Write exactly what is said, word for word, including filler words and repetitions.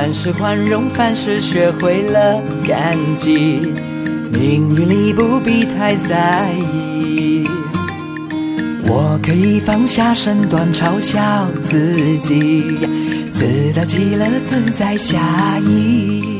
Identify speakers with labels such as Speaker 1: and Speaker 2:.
Speaker 1: 凡事宽容，凡事学会了感激，命运里不必太在意。我可以放下身段嘲笑自己，自得其乐，自在下意。